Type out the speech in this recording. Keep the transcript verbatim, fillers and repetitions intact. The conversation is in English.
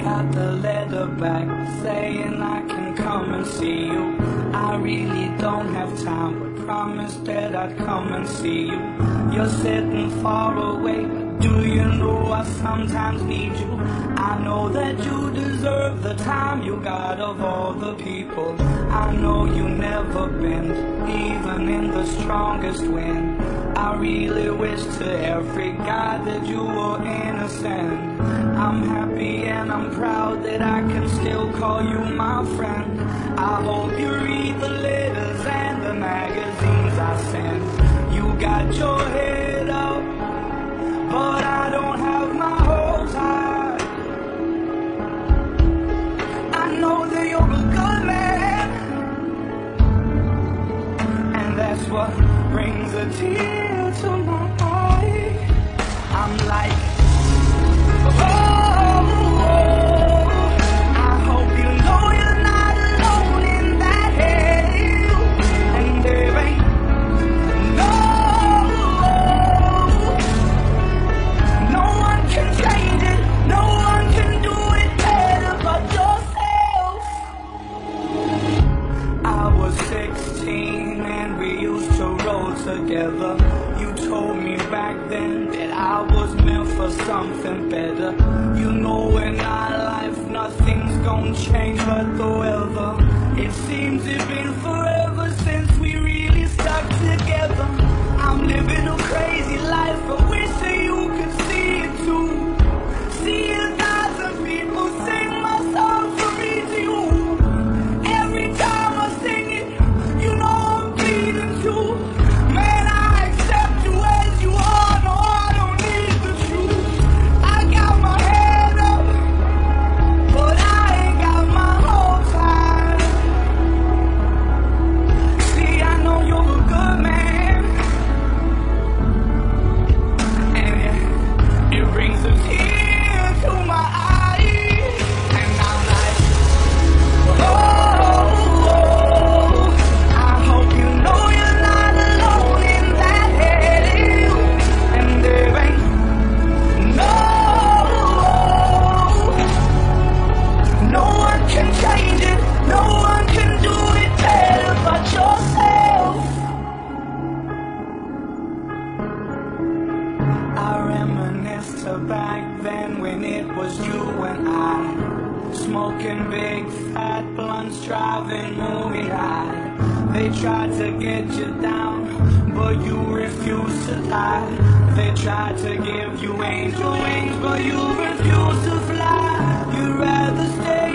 got the letter back saying I can come and see you. I really don't have time, but promised that I'd come and see you. You're sitting far away, do you know I sometimes need you? I know that you deserve the time you got of all the people. I know you never bend, even in the strongest wind. I really wish to every guy that you were innocent. I'm happy and I'm proud that I can still call you my friend. I hope you read the letters and the magazines I send. You got your head up, but I don't have my hopes high. I know that you're a good man, and that's what brings a tear to my eye. I'm like, oh, I hope you know you're not alone in that hell, and there ain't no, no one can change it, no one can do it better but yourself. I was sixteen and we used to roll together. You told me back then that I was meant for something better. You know in our life nothing's gonna change but the weather. It seems it's been forever since we really stuck together. I'm living a crazy life, but wish that you could see it too. See a thousand people sing my song from me to you. Every time I sing it, you know I'm bleeding too. Man, I accept you as you are, no I don't need the truth. I got my head up, but I ain't got my hopes high. See, I know you're a good man, and it, it brings a tear to my eye, and I'm like, oh, I hope you know you're not alone in that hell, and there ain't no, no one can change it, no one can do it better but yourself. I reminisce to back then when it was you and I, smoking big fat blunts, driving movie high. They tried to get you down, but you refused to die. They tried to give you angel wings, but you refused to fly. You'd rather stay